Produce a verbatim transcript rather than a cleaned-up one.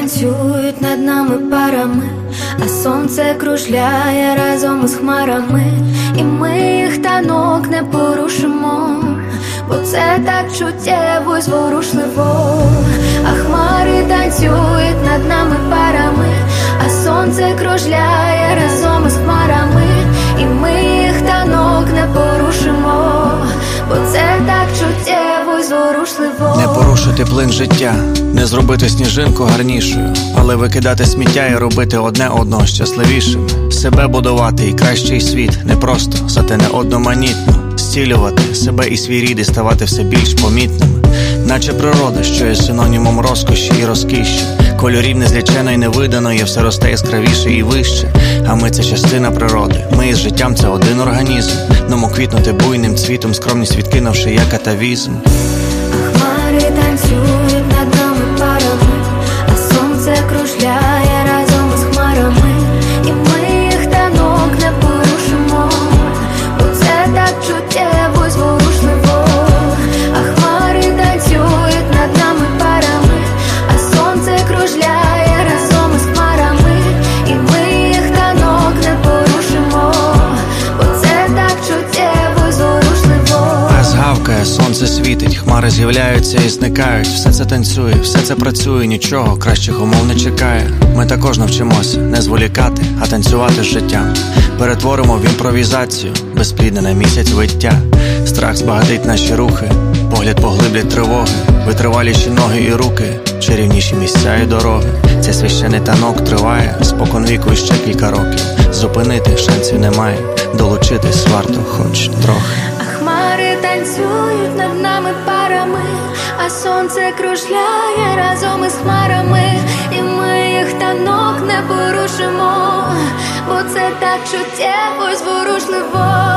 танцюють над нами парами, а сонце кружляє разом із хмарами, і ми їх танок не порушимо, бо це так чуттєво й зворушливо. А хмари танцюють над нами парами, а сонце кружляє разом із хмарами, і ми їх танок не порушимо, бо це так чуттєво й зворушливо. Не порушити плин життя, не зробити сніжинку гарнішою, але викидати сміття і робити одне одного щасливішим. Себе будувати і кращий світ, не просто, зате не одноманітно. Зцілювати себе і свій рід і ставати все більш помітними. Наче природа, що є синонімом розкоші і розкіші. Кольорів незлічено і невиданої, все росте яскравіше і вище. А ми — це частина природи, ми із життям — це один організм. Ному квітнути буйним цвітом, скромність відкинувши як атавізм. А хмари танцюють над нами парами, а сонце кружляє разом із хмарами, і ми їх танок не порушимо, бо це так чуттєво й зворушливо. А хмари танцюють над нами парами, а сонце кружляє разом із хмарами, і ми їх танок не порушимо, бо це так чуттєво й зворушливо. Пес гавкає, сонце світить, хмари з'являються і зникають. Все це танцює, все це працює, нічого кращих умов не чекає. Ми також навчимося не зволікати, а танцювати з життям. Перетворимо в імпровізацію безплідне на місяць виття. Страх збагатить наші рухи, погляд поглиблять тривоги, витриваліші ноги і руки, чарівніші місця і дороги. Цей священий танок триває спокон віку іще кілька років. Зупинити шансів немає, долучитись варто хоч трохи. А хмари танцюють над нами парами, а сонце кружляє разом із хмарами, і ми їх танок не порушимо, бо це так чуттєво й зворушливо.